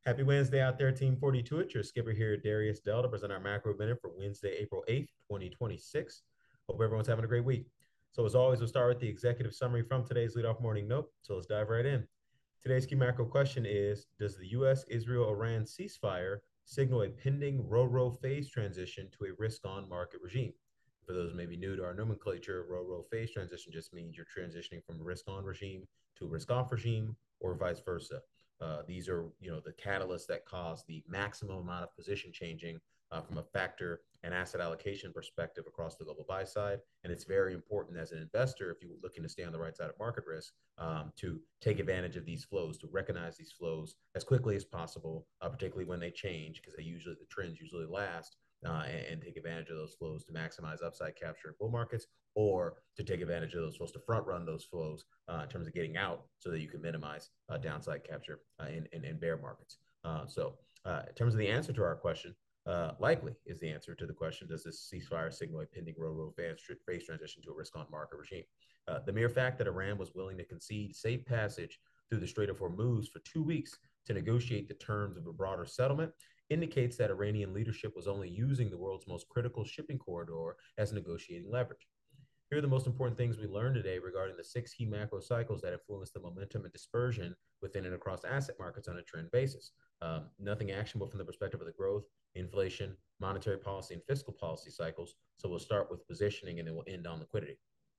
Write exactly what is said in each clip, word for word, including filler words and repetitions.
Happy Wednesday out there, Team forty-two. It's your skipper here, Darius Dell, to present our macro minute for Wednesday, April eighth, twenty twenty-six. Hope everyone's having a great week. So, as always, we'll start with the executive summary from today's leadoff morning note. So, let's dive right in. Today's key macro question is: does the U S Israel Iran ceasefire signal a pending Ro-Ro phase transition to a risk on market regime? For those who may be new to our nomenclature, Ro-Ro phase transition just means you're transitioning from a risk on regime to a risk off regime or vice versa. Uh, these are, you know, the catalysts that cause the maximum amount of position changing uh, from a factor and asset allocation perspective across the global buy side. And it's very important as an investor, if you're looking to stay on the right side of market risk, um, to take advantage of these flows, to recognize these flows as quickly as possible, uh, particularly when they change, because they usually the trends usually last. Uh, and, and take advantage of those flows to maximize upside capture in bull markets, or to take advantage of those flows to front run those flows uh, in terms of getting out so that you can minimize uh, downside capture uh, in, in, in bear markets. Uh, so, uh, in terms of the answer to our question, uh, likely is the answer to the question: does this ceasefire signal a pending Ro-Ro phase transition to a risk-on market regime? Uh, the mere fact that Iran was willing to concede safe passage through the Strait of Hormuz for two weeks to negotiate the terms of a broader settlement indicates that Iranian leadership was only using the world's most critical shipping corridor as negotiating leverage. Here are the most important things we learned today regarding the six key macro cycles that influence the momentum and dispersion within and across asset markets on a trend basis. Um, nothing actionable from the perspective of the growth, inflation, monetary policy, and fiscal policy cycles. So we'll start with positioning and then we'll end on liquidity.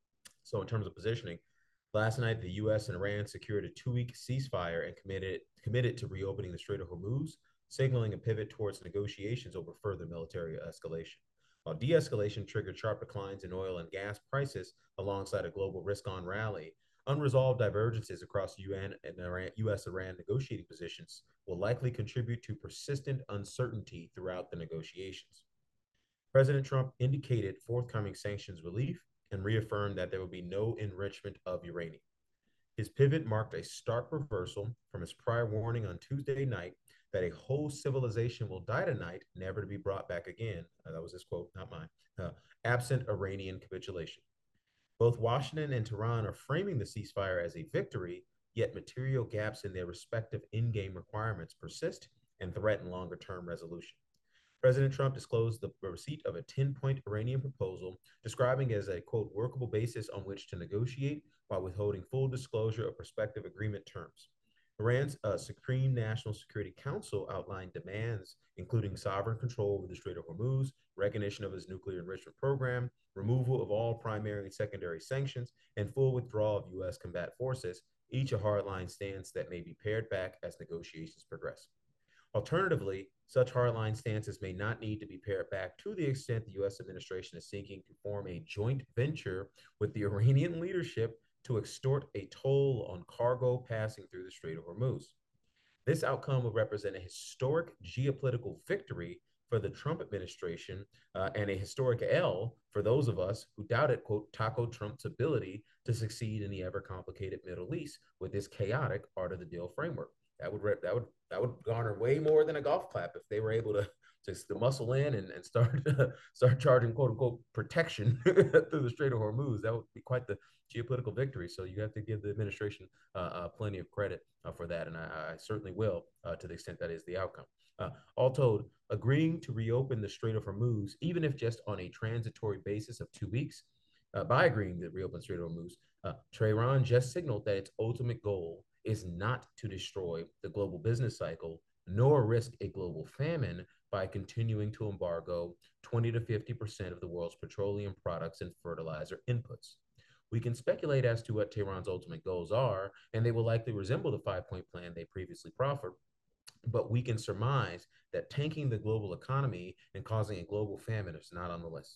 So in terms of positioning, last night the U S and Iran secured a two-week ceasefire and committed committed to reopening the Strait of Hormuz, signaling a pivot towards negotiations over further military escalation. While de-escalation triggered sharp declines in oil and gas prices alongside a global risk-on rally, unresolved divergences across U N and U S Iran negotiating positions will likely contribute to persistent uncertainty throughout the negotiations. President Trump indicated forthcoming sanctions relief and reaffirmed that there will be no enrichment of uranium. His pivot marked a stark reversal from his prior warning on Tuesday night that a whole civilization will die tonight, never to be brought back again. Uh, that was his quote, not mine. Uh, absent Iranian capitulation. Both Washington and Tehran are framing the ceasefire as a victory, yet material gaps in their respective in-game requirements persist and threaten longer-term resolution. President Trump disclosed the receipt of a ten-point Iranian proposal, describing it as a, quote, workable basis on which to negotiate while withholding full disclosure of prospective agreement terms. Iran's uh, Supreme National Security Council outlined demands, including sovereign control over the Strait of Hormuz, recognition of its nuclear enrichment program, removal of all primary and secondary sanctions, and full withdrawal of U S combat forces, each a hardline stance that may be pared back as negotiations progress. Alternatively, such hardline stances may not need to be pared back to the extent the U S administration is seeking to form a joint venture with the Iranian leadership to extort a toll on cargo passing through the Strait of Hormuz. This outcome would represent a historic geopolitical victory for the Trump administration uh, and a historic L for those of us who doubted, quote, Taco Trump's ability to succeed in the ever complicated Middle East with this chaotic art of the deal framework. That would that would that would garner way more than a golf clap if they were able to just to muscle in and, and start start charging quote unquote protection through the Strait of Hormuz. That would be quite the geopolitical victory. So you have to give the administration uh, uh, plenty of credit uh, for that, and I, I certainly will uh, to the extent that is the outcome. Uh, all told, agreeing to reopen the Strait of Hormuz, even if just on a transitory basis of two weeks, uh, by agreeing to reopen the Strait of Hormuz, uh, Tehran just signaled that its ultimate goal is not to destroy the global business cycle, nor risk a global famine by continuing to embargo twenty to fifty percent of the world's petroleum products and fertilizer inputs. We can speculate as to what Tehran's ultimate goals are, and they will likely resemble the five point plan they previously proffered. But we can surmise that tanking the global economy and causing a global famine is not on the list.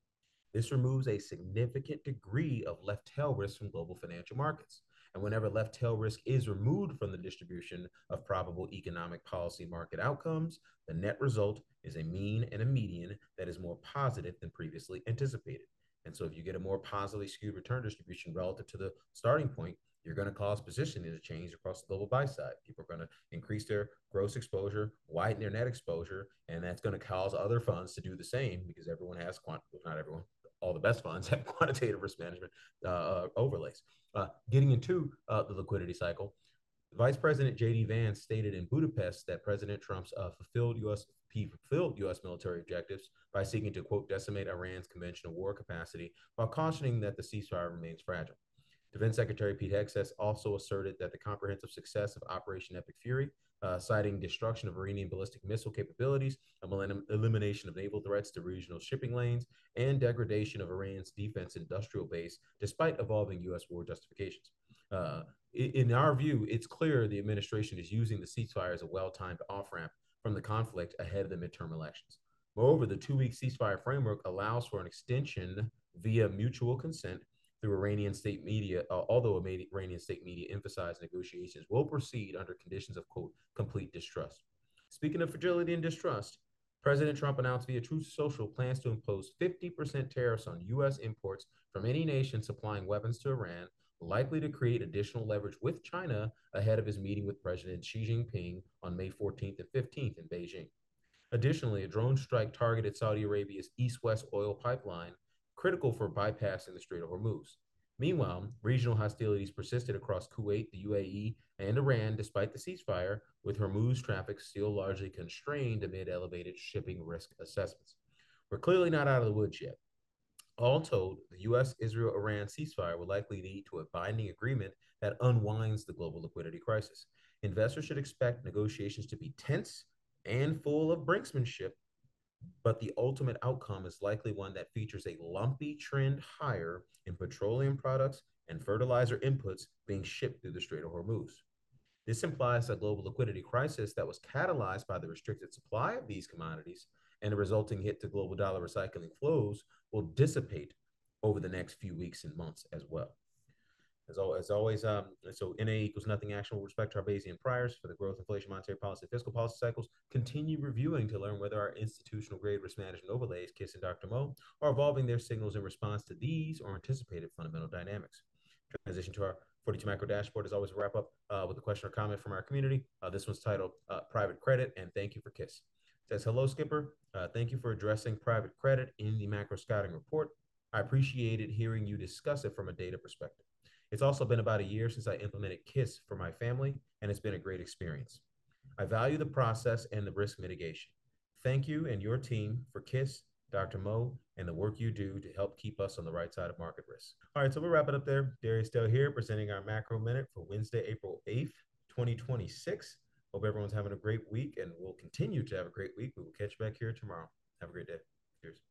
This removes a significant degree of left tail risk from global financial markets. And whenever left tail risk is removed from the distribution of probable economic policy market outcomes, the net result is a mean and a median that is more positive than previously anticipated. And so if you get a more positively skewed return distribution relative to the starting point, you're going to cause positioning to change across the global buy side. People are going to increase their gross exposure, widen their net exposure, and that's going to cause other funds to do the same because everyone has, quant- well, not everyone, all the best funds have quantitative risk management uh, uh, overlays. Uh, getting into uh, the liquidity cycle, Vice President J D Vance stated in Budapest that President Trump's uh, fulfilled U S he fulfilled U S military objectives by seeking to, quote, decimate Iran's conventional war capacity while cautioning that the ceasefire remains fragile. Defense Secretary Pete Hegseth also asserted that the comprehensive success of Operation Epic Fury, uh, citing destruction of Iranian ballistic missile capabilities, elimination of naval threats to regional shipping lanes, and degradation of Iran's defense industrial base, despite evolving U S war justifications. Uh, in our view, it's clear the administration is using the ceasefire as a well-timed off-ramp from the conflict ahead of the midterm elections. Moreover, the two-week ceasefire framework allows for an extension via mutual consent through Iranian state media, uh, although Iranian state media emphasized negotiations will proceed under conditions of, quote, complete distrust. Speaking of fragility and distrust, President Trump announced via Truth Social plans to impose fifty percent tariffs on U S imports from any nation supplying weapons to Iran, likely to create additional leverage with China ahead of his meeting with President Xi Jinping on May fourteenth and fifteenth in Beijing. Additionally, a drone strike targeted Saudi Arabia's east-west oil pipeline, critical for bypassing the Strait of Hormuz. Meanwhile, regional hostilities persisted across Kuwait, the U A E, and Iran despite the ceasefire, with Hormuz traffic still largely constrained amid elevated shipping risk assessments. We're clearly not out of the woods yet. All told, the U S Israel Iran ceasefire will likely lead to a binding agreement that unwinds the global liquidity crisis. Investors should expect negotiations to be tense and full of brinksmanship, but the ultimate outcome is likely one that features a lumpy trend higher in petroleum products and fertilizer inputs being shipped through the Strait of Hormuz. This implies a global liquidity crisis that was catalyzed by the restricted supply of these commodities, and the resulting hit to global dollar recycling flows will dissipate over the next few weeks and months as well. As, as always, um, so N A equals nothing action with respect to our Bayesian priors for the growth, inflation, monetary policy, fiscal policy cycles. Continue reviewing to learn whether our institutional grade risk management overlays, KISS and Doctor Mo, are evolving their signals in response to these or anticipated fundamental dynamics. Transition to our forty-two macro dashboard. As always, wrap up uh, with a question or comment from our community. Uh, this one's titled uh, Private Credit, and thank you for KISS. It says, hello, Skipper. Uh, thank you for addressing private credit in the macro scouting report. I appreciated hearing you discuss it from a data perspective. It's also been about a year since I implemented KISS for my family, and it's been a great experience. I value the process and the risk mitigation. Thank you and your team for KISS, Doctor Mo, and the work you do to help keep us on the right side of market risk. All right, so we'll wrap it up there. Darius Dell here, presenting our macro minute for Wednesday, April eighth, twenty twenty-six. Hope everyone's having a great week, and we'll continue to have a great week. We will catch you back here tomorrow. Have a great day. Cheers.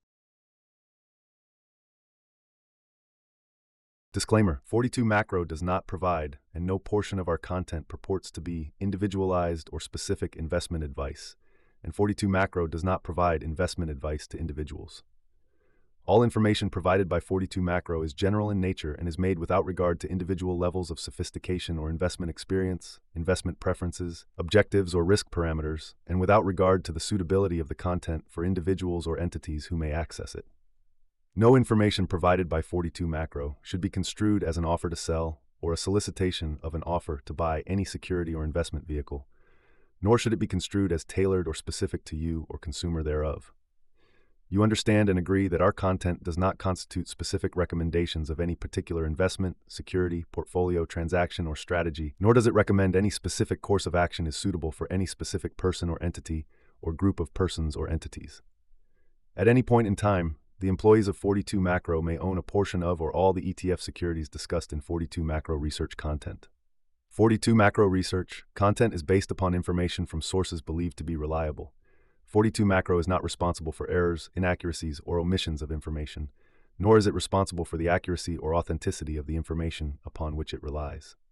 Disclaimer, forty-two Macro does not provide, and no portion of our content purports to be, individualized or specific investment advice, and forty-two Macro does not provide investment advice to individuals. All information provided by forty-two Macro is general in nature and is made without regard to individual levels of sophistication or investment experience, investment preferences, objectives or risk parameters, and without regard to the suitability of the content for individuals or entities who may access it. No information provided by forty-two Macro should be construed as an offer to sell or a solicitation of an offer to buy any security or investment vehicle, nor should it be construed as tailored or specific to you or consumer thereof. You understand and agree that our content does not constitute specific recommendations of any particular investment, security, portfolio, transaction, or strategy, nor does it recommend any specific course of action is suitable for any specific person or entity or group of persons or entities. At any point in time, the employees of forty-two Macro may own a portion of or all the E T F securities discussed in forty-two Macro research content. forty-two Macro research content is based upon information from sources believed to be reliable. forty-two Macro is not responsible for errors, inaccuracies, or omissions of information, nor is it responsible for the accuracy or authenticity of the information upon which it relies.